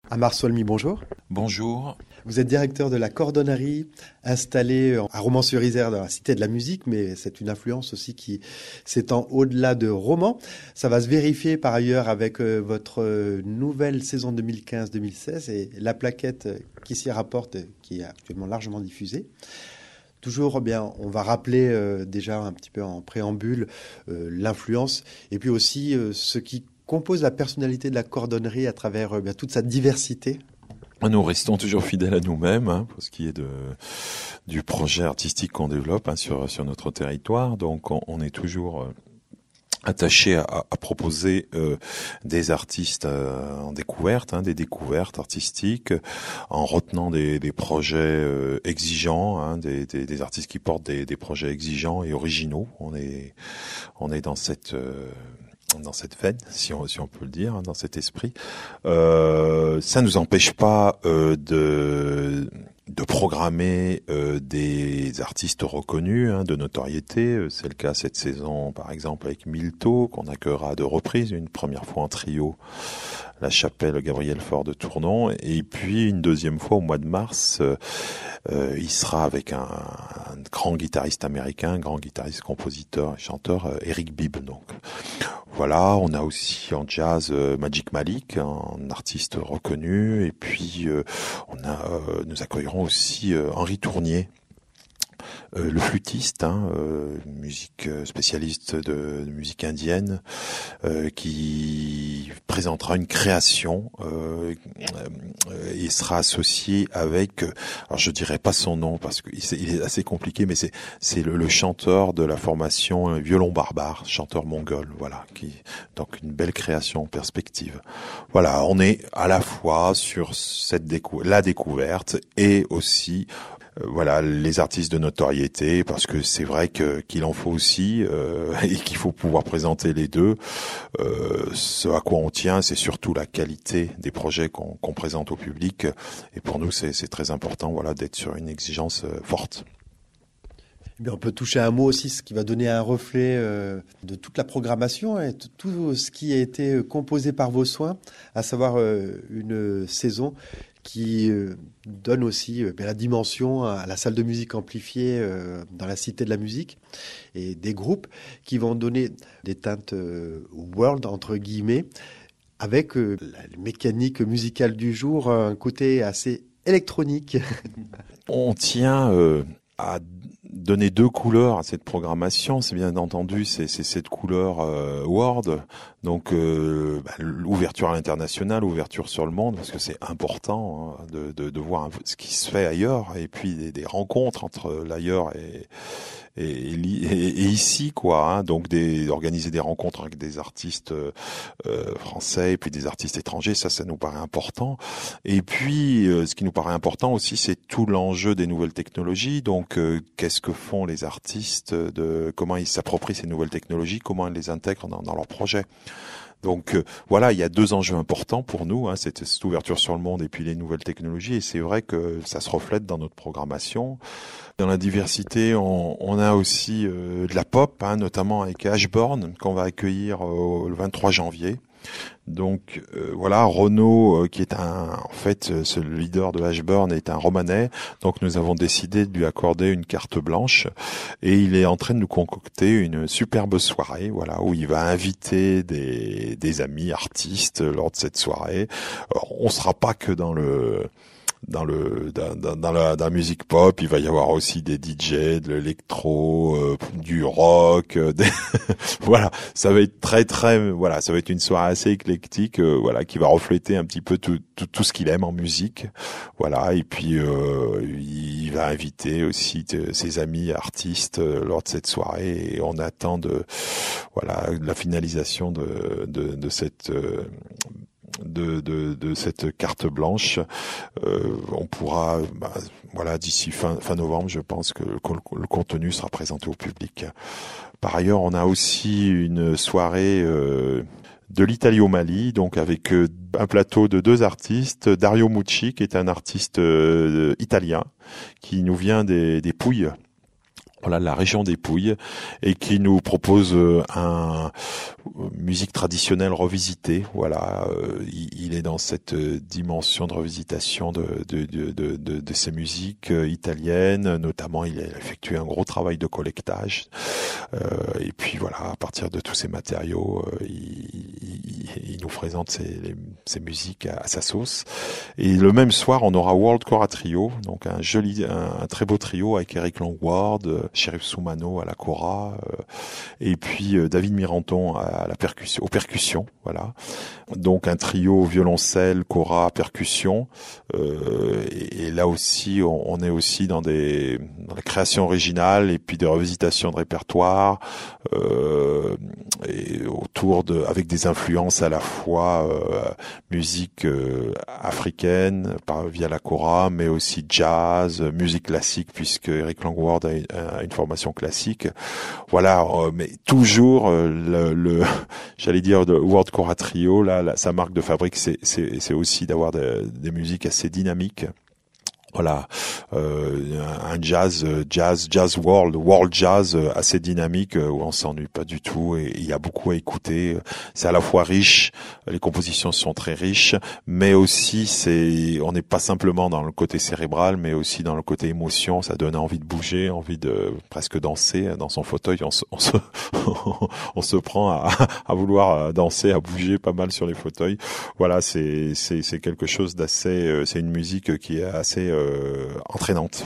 Amar Solmi, bonjour. Bonjour. Vous êtes directeur de la cordonnerie installée à Romans-sur-Isère dans la Cité de la Musique, mais c'est une influence aussi qui s'étend au-delà de Romans. Ça va se vérifier par ailleurs avec votre nouvelle saison 2015-2016 et la plaquette qui s'y rapporte, qui est actuellement largement diffusée. Toujours, eh bien, on va rappeler déjà un petit peu en préambule l'influence et puis aussi ce qui compose la personnalité de la cordonnerie à travers toute sa diversité. Nous restons toujours fidèles à nous-mêmes pour ce qui est du projet artistique qu'on développe sur notre territoire. Donc on est toujours attaché à proposer des artistes en découverte, des découvertes artistiques, en retenant des projets exigeants, des artistes qui portent des projets exigeants et originaux. On est dans cette veine, si on peut le dire, dans cet esprit. Ça nous empêche pas de programmer des artistes reconnus, de notoriété. C'est le cas cette saison, par exemple, avec Milto, qu'on accueillera à 2 reprises, une première fois en trio, la chapelle Gabriel Faure de Tournon, et puis une deuxième fois au mois de mars, il sera avec un grand guitariste américain, un grand guitariste, compositeur et chanteur, Eric Bibb. Donc voilà, on a aussi en jazz Magic Malik, un artiste reconnu, et puis nous accueillerons aussi Henri Tournier, le flûtiste, musique spécialiste de musique indienne, qui présentera une création et sera associé avec, alors je dirais pas son nom parce qu'il est assez compliqué, mais c'est le chanteur de la formation Violon Barbare, chanteur mongol, voilà, donc une belle création en perspective. Voilà, on est à la fois sur la découverte et aussi les artistes de notoriété, parce que c'est vrai qu'il en faut aussi et qu'il faut pouvoir présenter les deux. Ce à quoi on tient, c'est surtout la qualité des projets qu'on présente au public, et pour nous c'est très important, d'être sur une exigence forte. Eh bien, on peut toucher un mot aussi, ce qui va donner un reflet de toute la programmation et tout ce qui a été composé par vos soins, à savoir une saison qui donne aussi la dimension à la salle de musique amplifiée dans la Cité de la Musique, et des groupes qui vont donner des teintes world, entre guillemets, avec la mécanique musicale du jour, un côté assez électronique. On tient à donner 2 couleurs à cette programmation. C'est bien entendu, c'est cette couleur world, donc l'ouverture à l'international, ouverture sur le monde, parce que c'est important de voir ce qui se fait ailleurs, et puis des rencontres entre l'ailleurs et ici, donc organiser des rencontres avec des artistes français et puis des artistes étrangers, ça nous paraît important. Et puis ce qui nous paraît important aussi, c'est tout l'enjeu des nouvelles technologies. Donc qu'est-ce que font les artistes, comment ils s'approprient ces nouvelles technologies, comment ils les intègrent dans leurs projets. Donc il y a 2 enjeux importants pour nous, cette ouverture sur le monde et puis les nouvelles technologies, et c'est vrai que ça se reflète dans notre programmation. Dans la diversité, on a aussi de la pop, notamment avec Ashbourne, qu'on va accueillir le 23 janvier. Donc Renaud, qui est ce leader de Ashbourne, est un Romanais, donc nous avons décidé de lui accorder une carte blanche, et il est en train de nous concocter une superbe soirée, où il va inviter des amis artistes lors de cette soirée. Alors, on sera pas que dans la musique pop, il va y avoir aussi des DJ, de l'électro, du rock, ça va être très ça va être une soirée assez éclectique, qui va refléter un petit peu tout ce qu'il aime en musique, et puis il va inviter aussi ses amis artistes lors de cette soirée, et on attend la finalisation de cette de cette carte blanche. On pourra, d'ici fin novembre, je pense que le contenu sera présenté au public. Par ailleurs, on a aussi une soirée de l'Italie au Mali, donc avec un plateau de 2 artistes. Dario Mucci, qui est un artiste italien, qui nous vient des Pouilles, voilà, la région des Pouilles, et qui nous propose musique traditionnelle revisitée. Voilà, il est dans cette dimension de revisitation de ces musiques italiennes. Notamment, il a effectué un gros travail de collectage. Et puis voilà, à partir de tous ces matériaux, il nous présente ces musiques à sa sauce. Et le même soir, on aura World Kora Trio, donc un très beau trio avec Eric Longward, Sheriff Soumano à la kora, et puis David Miranton aux percussions, voilà. Donc un trio violoncelle, kora, percussion, et là aussi on est aussi dans la création originale et puis des revisitations de répertoire, et avec des influences à la fois musique africaine via la kora, mais aussi jazz, musique classique, puisque Eric Longward a une formation classique. Voilà, mais toujours j'allais dire de World Kora Trio, là, sa marque de fabrique, c'est aussi d'avoir des musiques assez dynamiques. Voilà, un jazz world jazz assez dynamique, où on s'ennuie pas du tout, et il y a beaucoup à écouter. C'est à la fois riche, les compositions sont très riches, mais aussi on n'est pas simplement dans le côté cérébral, mais aussi dans le côté émotion. Ça donne envie de bouger, envie de presque danser dans son fauteuil. On se prend à vouloir danser, à bouger pas mal sur les fauteuils. Voilà, c'est quelque chose d'assez, c'est une musique qui est assez entraînante.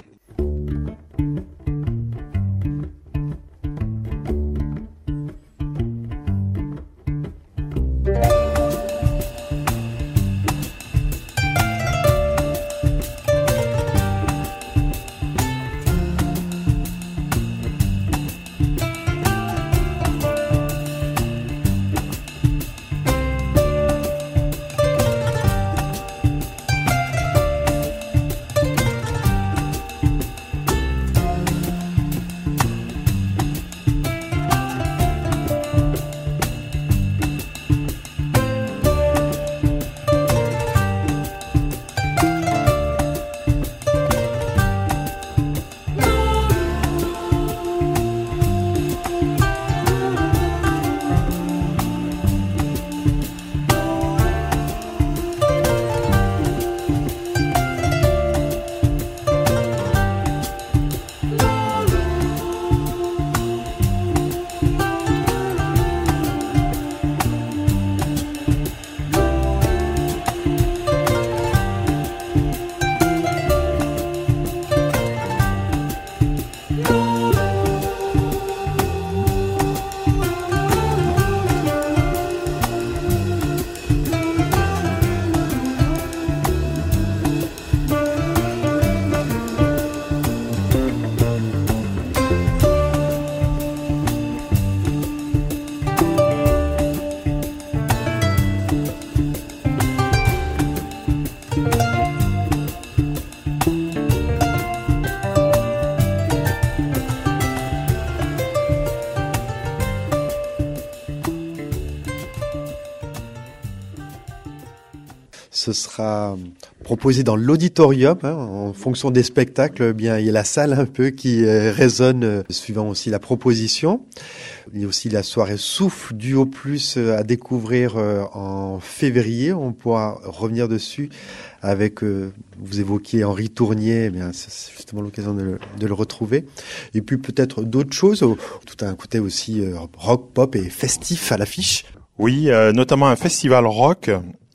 Ce sera proposé dans l'auditorium, en fonction des spectacles. Eh bien, il y a la salle un peu qui résonne suivant aussi la proposition. Il y a aussi la soirée Souffle du Haut Plus à découvrir en février. On pourra revenir dessus avec, vous évoquiez Henri Tournier, eh bien, c'est justement l'occasion de le retrouver. Et puis peut-être d'autres choses, tout un côté aussi rock, pop et festif à l'affiche. Oui, notamment un festival rock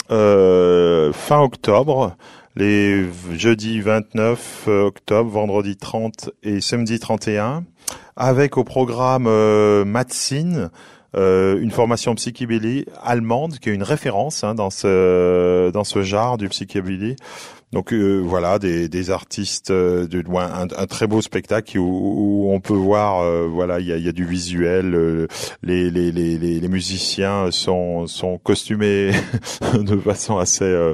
fin octobre, les jeudi 29 octobre, vendredi 30 et samedi 31, avec au programme Matzin, une formation psychobilly allemande qui est une référence dans ce genre du psychobilly. Donc voilà, des artistes de loin, un très beau spectacle où on peut voir, voilà, il y a du visuel, les musiciens sont costumés de façon assez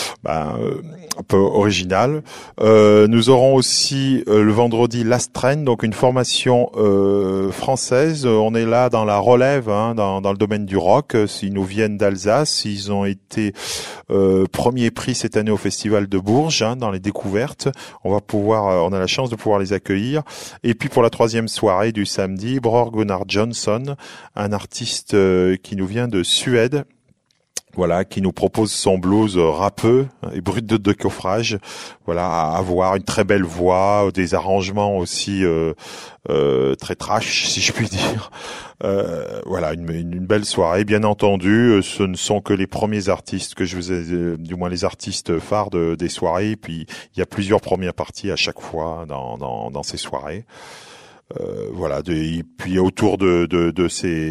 un peu originale. Nous aurons aussi le vendredi Last Train, donc une formation française. On est là dans la relève, dans le domaine du rock. Ils nous viennent d'Alsace, ils ont été Premier prix cette année au Festival de Bourges, dans les découvertes. On a la chance de pouvoir les accueillir. Et puis pour la 3e soirée du samedi, Bror Gunnar Johnson, un artiste qui nous vient de Suède. Voilà, qui nous propose son blues râpeux et brut de décoffrage. Voilà, à avoir une très belle voix, des arrangements aussi très trash, si je puis dire. Voilà, une belle soirée. Bien entendu, ce ne sont que les premiers artistes que je vous ai, du moins les artistes phares des soirées. Puis il y a plusieurs premières parties à chaque fois dans ces soirées. Voilà, et puis autour de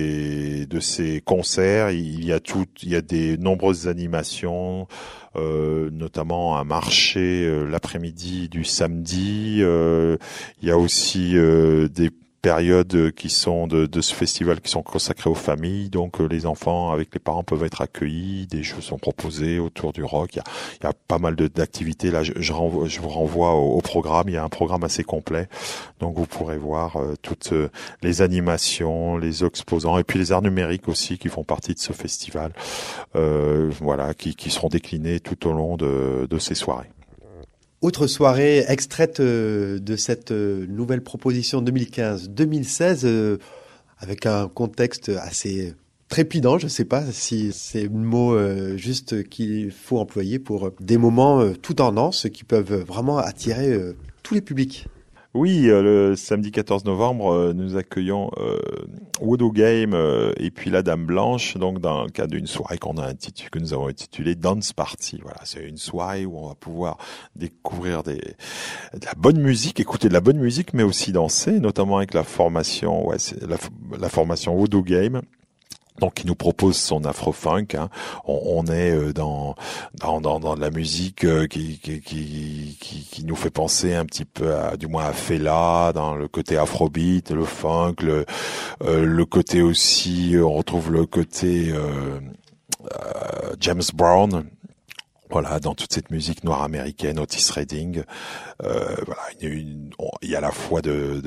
ces concerts, il y a des nombreuses animations, notamment un marché l'après-midi du samedi. Il y a aussi des périodes qui sont de ce festival qui sont consacrées aux familles, donc les enfants avec les parents peuvent être accueillis, des jeux sont proposés autour du rock, il y a pas mal d'activités. Là je vous renvoie au programme, il y a un programme assez complet, donc vous pourrez voir toutes les animations, les exposants et puis les arts numériques aussi qui font partie de ce festival, voilà, qui seront déclinés tout au long de ces soirées. Autre soirée extraite de cette nouvelle proposition 2015-2016, avec un contexte assez trépidant, je ne sais pas si c'est le mot juste qu'il faut employer pour des moments tout en danse qui peuvent vraiment attirer tous les publics. Oui, le samedi 14 novembre, nous accueillons Voodoo Game et puis la Dame Blanche, donc dans le cadre d'une soirée que nous avons intitulée Dance Party. Voilà, c'est une soirée où on va pouvoir découvrir de la bonne musique, écouter de la bonne musique, mais aussi danser, notamment avec la formation, la formation Voodoo Game. Donc, qui nous propose son afro-funk. On est dans de la musique qui nous fait penser un petit peu du moins à Fela, dans le côté afrobeat, le funk, le côté aussi, on retrouve le côté James Brown. Voilà, dans toute cette musique noire américaine, Otis Redding, voilà, il y a à la fois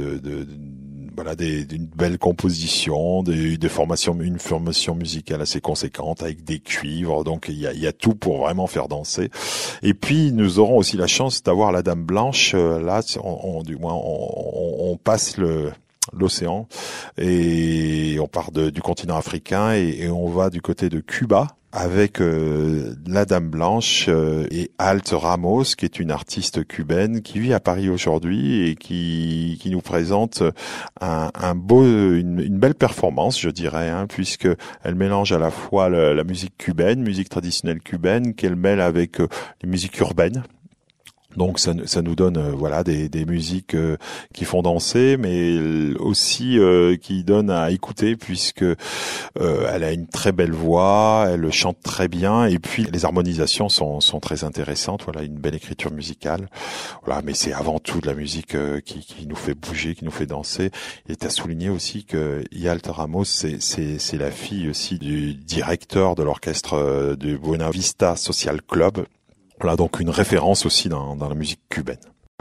d'une belle composition, une formation musicale assez conséquente avec des cuivres, donc il y a tout pour vraiment faire danser. Et puis nous aurons aussi la chance d'avoir la Dame Blanche. Là, on passe l'océan et on part du continent africain et on va du côté de Cuba avec la Dame Blanche et Alt Ramos, qui est une artiste cubaine qui vit à Paris aujourd'hui et qui nous présente une belle performance, je dirais, puisque elle mélange à la fois la musique cubaine, musique traditionnelle cubaine, qu'elle mêle avec les musiques urbaines. Donc ça nous donne des musiques qui font danser, mais aussi qui donnent à écouter, puisque elle a une très belle voix, elle chante très bien, et puis les harmonisations sont très intéressantes. Voilà, une belle écriture musicale. Voilà, mais c'est avant tout de la musique qui nous fait bouger, qui nous fait danser. Il est à souligner aussi que Yalt Ramos, c'est la fille aussi du directeur de l'orchestre du Buena Vista Social Club. Voilà, donc une référence aussi dans la musique cubaine.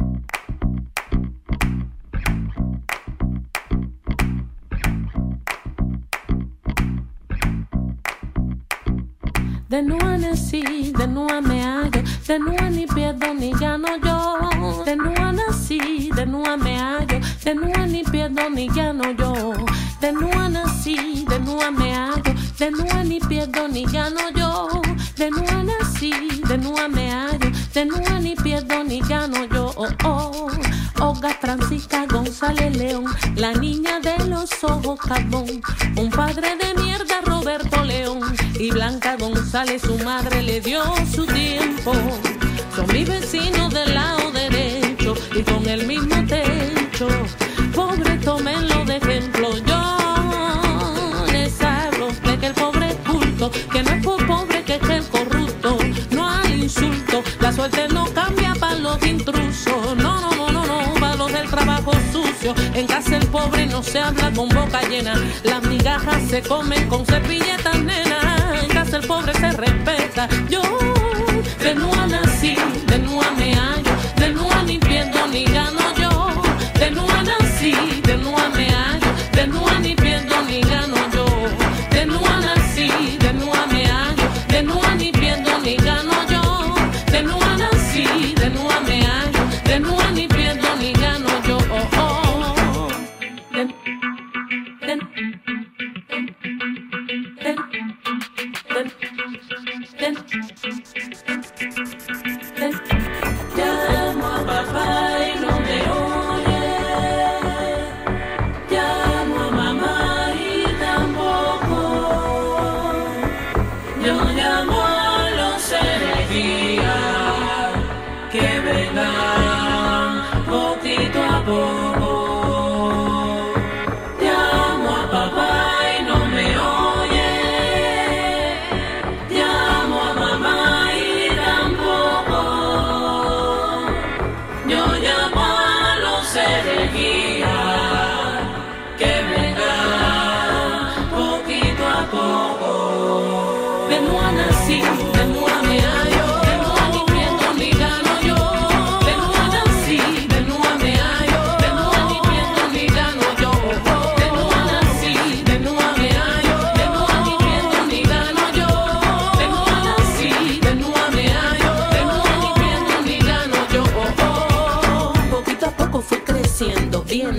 De nuevo nací, de nuevo me hallo, de nuevo ni pierdo ni gano yo. De nuevo nací, de nuevo me hallo, de nuevo ni pierdo ni gano yo. De nuevo nací, de nuevo me hallo, de nuevo ni pierdo ni gano yo. De nuevo nací, de nuevo me hallo, de nuevo ni pierdo ni gano yo. Olga Francisca González León, la niña de los ojos carbón. Un padre de mierda, Roberto León, y Blanca González, su madre le dio su tiempo. Son mis vecinos del lado derecho y con el mismo techo. Pobre, tómenlo de ejemplo. Yo les hablo de que el pobre es culto, que no es por pobre que es el corrupto. No hay insulto, la suerte no cambia para los intrusos. No, para los del trabajo sucio. En casa el pobre no se habla con boca llena. Las migajas se comen con servilletas, nena. En casa el pobre se respeta. Yo de nuevo nací, de nuevo me hallo, de nuevo ni pierdo ni gano yo. De nuevo nací, de nuevo me hallo, de nuevo ni pierdo ni gano yo. De nuevo nací, de nuevo me hallo, de nuevo ni pierdo ni gano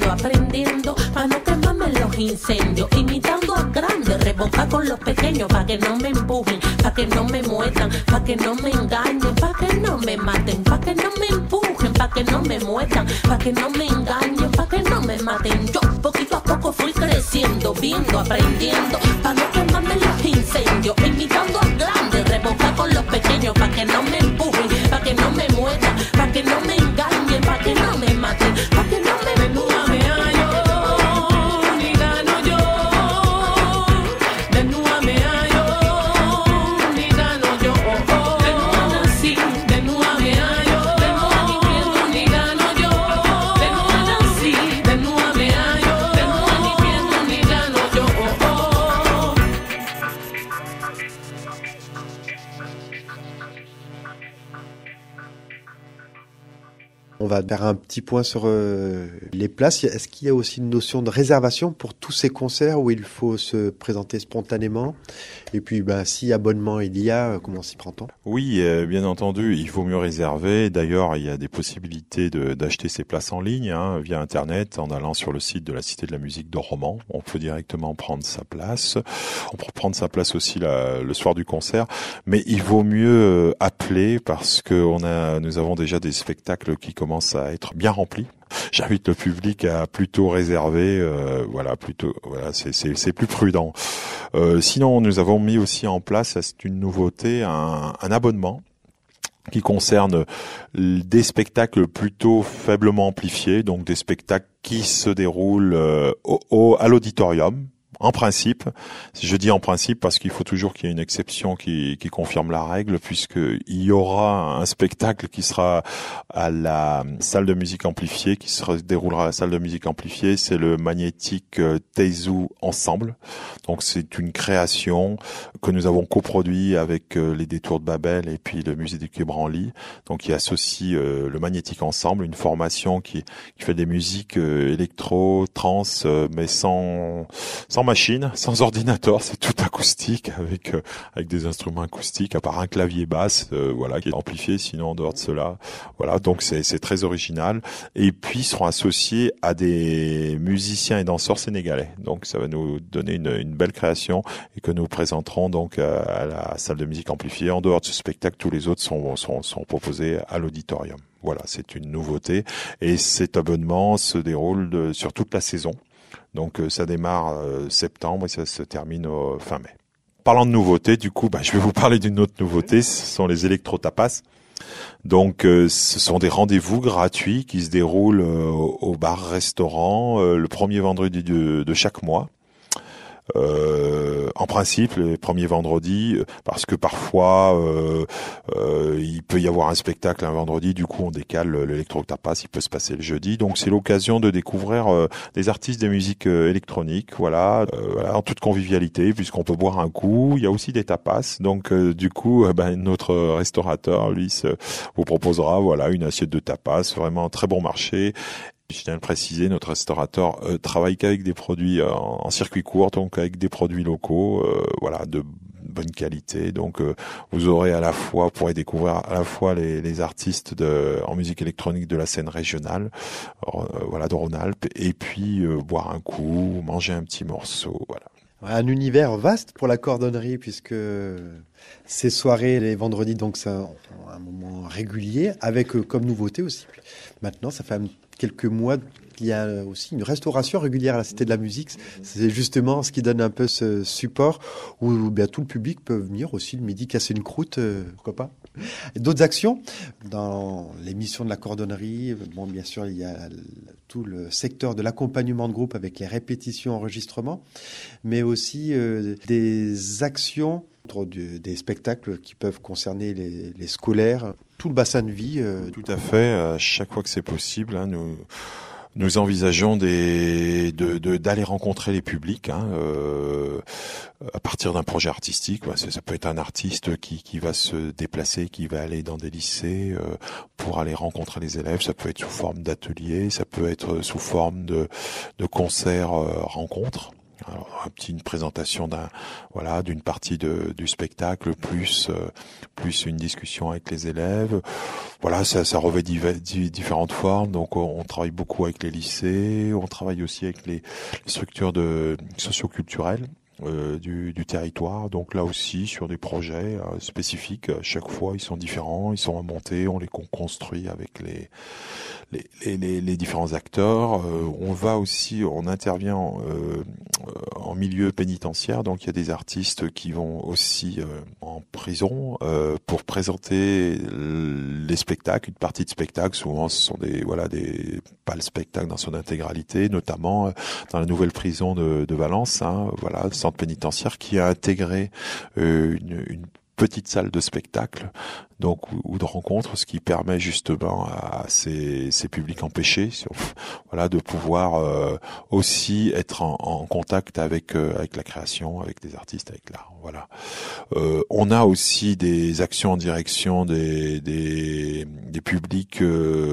viendo, aprendiendo, pa' no quemarme en los incendios, imitando a grandes, revoca con los pequeños, pa' que no me empujen, pa' que no me muerdan, pa' que no me engañen, pa' que no me maten, pa' que no me empujen, pa' que no me muerdan, pa' que no me engañen, pa' que no me maten. Yo poquito a poco fui creciendo, viendo, aprendiendo, pa' no quemarme en los incendios, imitando a grandes, revoca con los pequeños, pa' que no me empujen, pa' que no me muerdan, pa' que no me engañen, pa' que no me maten, pa' que no me empujen. On va faire un petit point sur les places. Est-ce qu'il y a aussi une notion de réservation pour tous ces concerts où il faut se présenter spontanément? Et puis, si abonnement il y a, comment s'y prend-on? Oui, bien entendu, il faut mieux réserver. D'ailleurs, il y a des possibilités d'acheter ces places en ligne via Internet en allant sur le site de la Cité de la Musique de Romans. On peut directement prendre sa place. On peut prendre sa place aussi le soir du concert. Mais il vaut mieux appeler parce que nous avons déjà des spectacles qui commencent à être bien remplis. J'invite le public à plutôt réserver, c'est plus prudent. Sinon, nous avons mis aussi en place, c'est une nouveauté, un abonnement qui concerne des spectacles plutôt faiblement amplifiés, donc des spectacles qui se déroulent à l'auditorium. En principe, je dis en principe parce qu'il faut toujours qu'il y ait une exception qui confirme la règle, puisqu'il y aura un spectacle qui sera à la salle de musique amplifiée, qui se déroulera à la salle de musique amplifiée, c'est le Magnétique Teizu Ensemble. Donc c'est une création que nous avons coproduit avec les Détours de Babel et puis le Musée du Quai Branly, donc qui associe le Magnétique Ensemble, une formation qui fait des musiques électro, trans, mais sans machine, sans ordinateur, c'est tout acoustique avec des instruments acoustiques à part un clavier basse qui est amplifié, sinon en dehors de cela donc c'est très original. Et puis seront associés à des musiciens et danseurs sénégalais, donc ça va nous donner une belle création et que nous présenterons donc à la salle de musique amplifiée. En dehors de ce spectacle, tous les autres sont proposés à l'auditorium. Voilà, c'est une nouveauté et cet abonnement se déroule sur toute la saison. Donc ça démarre septembre et ça se termine fin mai. Parlant de nouveautés, du coup, je vais vous parler d'une autre nouveauté, ce sont les électro-tapas. Donc ce sont des rendez-vous gratuits qui se déroulent au bar-restaurant le premier vendredi de chaque mois. En principe, les premiers vendredis, parce que parfois il peut y avoir un spectacle un vendredi, du coup on décale l'électro-tapas, il peut se passer le jeudi. Donc c'est l'occasion de découvrir des artistes de musique électronique, en toute convivialité, puisqu'on peut boire un coup. Il y a aussi des tapas, donc du coup notre restaurateur lui vous proposera une assiette de tapas, vraiment un très bon marché. Je tiens à le préciser, notre restaurateur travaille qu'avec des produits en circuit court, donc avec des produits locaux, de bonne qualité. Donc vous pourrez découvrir à la fois les artistes en musique électronique de la scène régionale, de Rhône-Alpes, et puis boire un coup, manger un petit morceau, Un univers vaste pour la cordonnerie, puisque ces soirées, les vendredis, donc c'est un moment régulier, avec comme nouveauté aussi. Maintenant, ça fait quelques mois qu'il y a aussi une restauration régulière à la Cité de la Musique. C'est justement ce qui donne un peu ce support où tout le public peut venir aussi le midi casser une croûte, pourquoi pas. D'autres actions dans l'émission de la cordonnerie, bien sûr il y a tout le secteur de l'accompagnement de groupe avec les répétitions, enregistrements, mais aussi des actions, des spectacles qui peuvent concerner les scolaires, tout le bassin de vie. Tout à fait, à chaque fois que c'est possible, nous envisageons d'aller rencontrer les publics à partir d'un projet artistique. Ça peut être un artiste qui va se déplacer, qui va aller dans des lycées pour aller rencontrer les élèves. Ça peut être sous forme d'ateliers, ça peut être sous forme de concerts rencontres. Alors, une présentation d'une partie du spectacle, plus une discussion avec les élèves. Voilà, ça revêt différentes formes. Donc, on travaille beaucoup avec les lycées, on travaille aussi avec les structures socioculturelles du territoire. Donc là aussi, sur des projets spécifiques, à chaque fois, ils sont différents, ils sont remontés, on les construit avec les différents acteurs. On intervient en milieu pénitentiaire, donc il y a des artistes qui vont aussi en prison pour présenter les spectacles, une partie de spectacles. Souvent, ce sont pas le spectacle dans son intégralité, notamment dans la nouvelle prison de Valence, le centre pénitentiaire qui a intégré une petite salle de spectacle, donc ou de rencontre, ce qui permet justement à ces publics empêchés, de pouvoir aussi être en contact avec la création, avec des artistes, avec l'art. Voilà. On a aussi des actions en direction des publics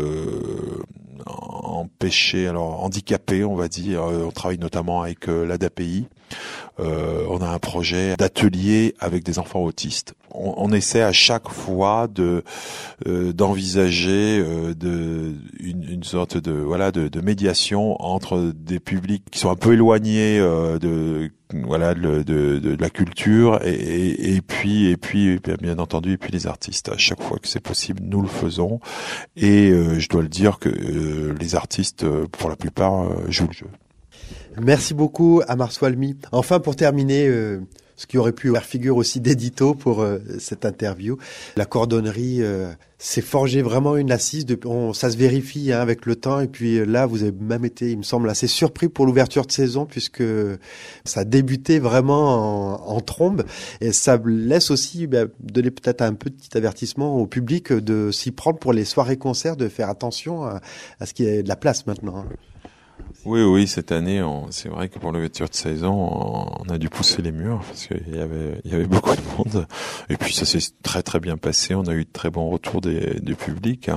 handicapés, on va dire. On travaille notamment avec l'ADAPI. On a un projet d'atelier avec des enfants autistes. On essaie à chaque fois d'envisager une sorte de médiation entre des publics qui sont un peu éloignés de la culture et puis bien entendu les artistes. À chaque fois que c'est possible, nous le faisons, et je dois le dire que les artistes, pour la plupart, jouent le jeu. Merci beaucoup Amar Swalmi. Enfin, pour terminer, ce qui aurait pu faire figure aussi d'édito pour cette interview, la cordonnerie s'est forgé vraiment une assise. Ça se vérifie avec le temps. Et puis là, vous avez même été, il me semble, assez surpris pour l'ouverture de saison, puisque ça a débuté vraiment en trombe. Et ça laisse aussi donner peut-être un petit avertissement au public de s'y prendre pour les soirées-concerts, de faire attention à ce qu'il y ait de la place maintenant. Oui, cette année, c'est vrai que pour l'ouverture de saison, on a dû pousser les murs parce qu'il y avait beaucoup de monde. Et puis ça s'est très très bien passé. On a eu de très bons retours du public.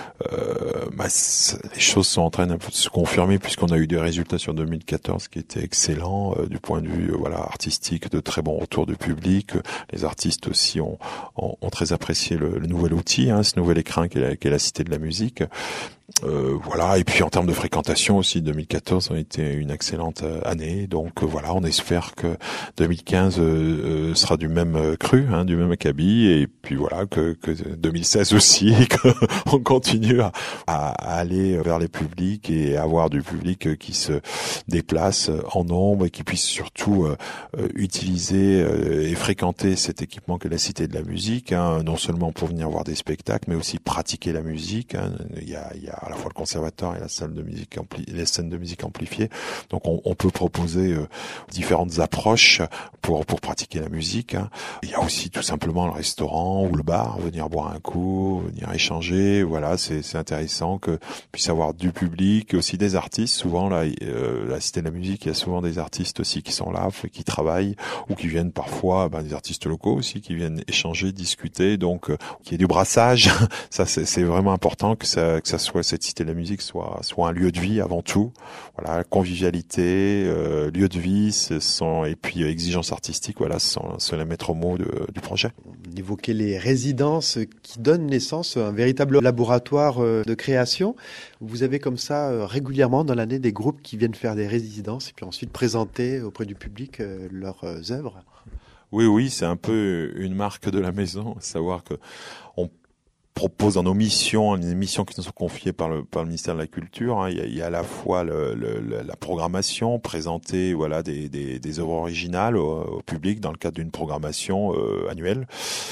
Les choses sont en train d'un peu de se confirmer puisqu'on a eu des résultats sur 2014 qui étaient excellents du point de vue artistique, de très bons retours du public. Les artistes aussi ont très apprécié le nouvel outil, ce nouvel écrin qu'est la Cité de la musique. Et puis en termes de fréquentation aussi, 2014 a été une excellente année, donc on espère que 2015 sera du même cru, du même acabit, et puis que 2016 aussi, qu'on continue à aller vers les publics et avoir du public qui se déplace en nombre et qui puisse surtout utiliser et fréquenter cet équipement qu'est la Cité de la musique, non seulement pour venir voir des spectacles, mais aussi pratiquer la musique. Il y a à la fois le conservatoire et la salle de musique les scènes de musique amplifiées. Donc on peut proposer différentes approches pour pratiquer la musique. Il y a aussi tout simplement le restaurant ou le bar, venir boire un coup, venir échanger. Voilà, c'est intéressant que puisse avoir du public, aussi des artistes. Souvent la Cité de la musique, il y a souvent des artistes aussi qui sont là, qui travaillent ou qui viennent parfois, des artistes locaux aussi qui viennent échanger, discuter. Donc qu'il y ait du brassage, ça c'est vraiment important que ça soit cette Cité de la musique soit un lieu de vie avant tout. Voilà, convivialité, lieu de vie, et puis exigences artistiques. Voilà, ce sont les maîtres mots du projet. On évoquait les résidences qui donnent naissance à un véritable laboratoire de création. Vous avez comme ça régulièrement dans l'année des groupes qui viennent faire des résidences et puis ensuite présenter auprès du public leurs œuvres. Oui, c'est un peu une marque de la maison, savoir que on propose dans nos missions, les missions qui nous sont confiées par le ministère de la Culture. Il y a à la fois la programmation, présenter des œuvres originales au public dans le cadre d'une programmation annuelle.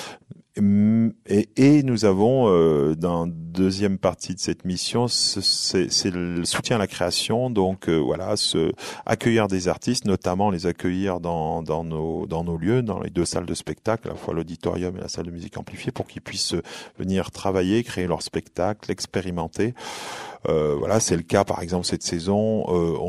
Et nous avons dans deuxième partie de cette mission, c'est le soutien à la création. Donc accueillir des artistes, notamment les accueillir dans nos lieux, dans les deux salles de spectacle, à la fois l'auditorium et la salle de musique amplifiée, pour qu'ils puissent venir travailler, créer leur spectacle, expérimenter. C'est le cas par exemple cette saison.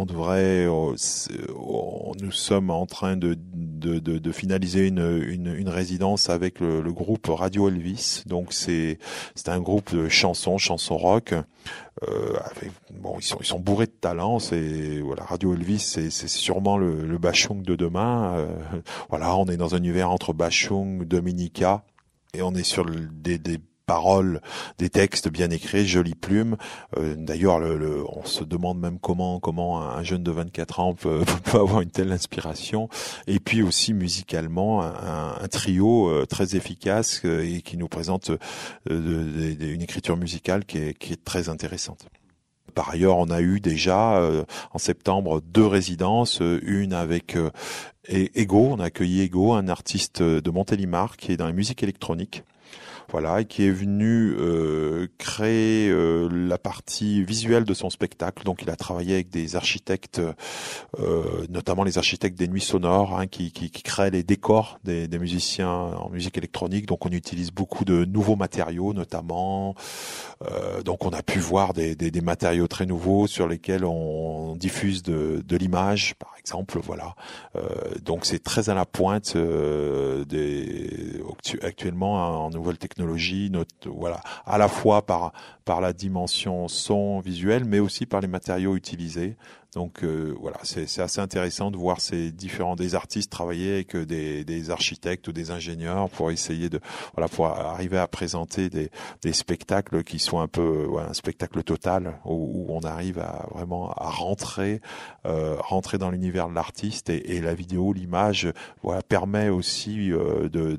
Nous sommes en train de finaliser une résidence avec le groupe Radio Elvis. Donc c'est un groupe de chanteurs chansons rock. Ils sont bourrés de talent. C'est voilà, Radio Elvis, c'est sûrement le bashung de demain. Voilà, on est dans un univers entre bashung, dominica, et on est sur des paroles, des textes bien écrits, jolies plumes. D'ailleurs, on se demande même comment un jeune de 24 ans peut avoir une telle inspiration. Et puis aussi musicalement, un trio très efficace et qui nous présente une écriture musicale qui est très intéressante. Par ailleurs, on a eu déjà en septembre 2 résidences, une avec Ego. On a accueilli Ego, un artiste de Montélimar qui est dans la musique électronique. Voilà, et qui est venu créer la partie visuelle de son spectacle. Donc, il a travaillé avec des architectes, notamment les architectes des Nuits Sonores, qui créent les décors des musiciens en musique électronique. Donc, on utilise beaucoup de nouveaux matériaux, notamment. Donc, on a pu voir des matériaux très nouveaux sur lesquels on diffuse de l'image, par exemple. Voilà. Donc, c'est très à la pointe actuellement en nouvelle technologie. Voilà, à la fois par la dimension son visuel, mais aussi par les matériaux utilisés. Donc voilà, c'est assez intéressant de voir des artistes travailler avec des architectes ou des ingénieurs pour essayer pour arriver à présenter des spectacles qui sont un peu un spectacle total où on arrive à vraiment à rentrer dans l'univers de l'artiste et la vidéo, l'image, permet aussi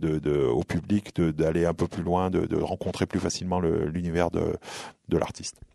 au public d'aller un peu plus loin, de rencontrer plus facilement l'univers de l'artiste.